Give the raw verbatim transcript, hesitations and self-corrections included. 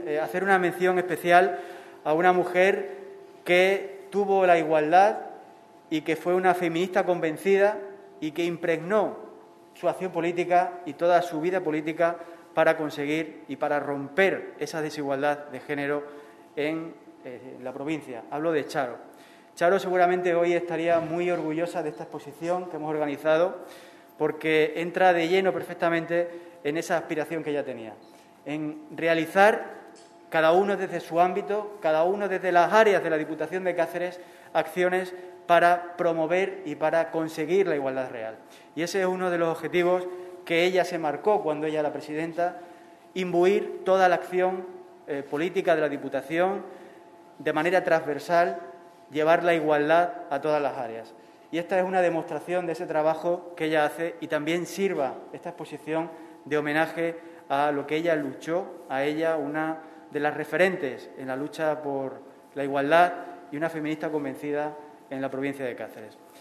eh, hacer una mención especial a una mujer que tuvo la igualdad y que fue una feminista convencida y que impregnó su acción política y toda su vida política para conseguir y para romper esa desigualdad de género en eh, la provincia. Hablo de Charo. Charo seguramente hoy estaría muy orgullosa de esta exposición que hemos organizado, porque entra de lleno perfectamente en esa aspiración que ella tenía, en realizar, cada uno desde su ámbito, cada uno desde las áreas de la Diputación de Cáceres, acciones para promover y para conseguir la igualdad real. Y ese es uno de los objetivos que ella se marcó cuando ella era presidenta, imbuir toda la acción eh, política de la Diputación de manera transversal, llevar la igualdad a todas las áreas. Y esta es una demostración de ese trabajo que ella hace, y también sirva esta exposición de homenaje a lo que ella luchó, a ella, una de las referentes en la lucha por la igualdad y una feminista convencida en la provincia de Cáceres.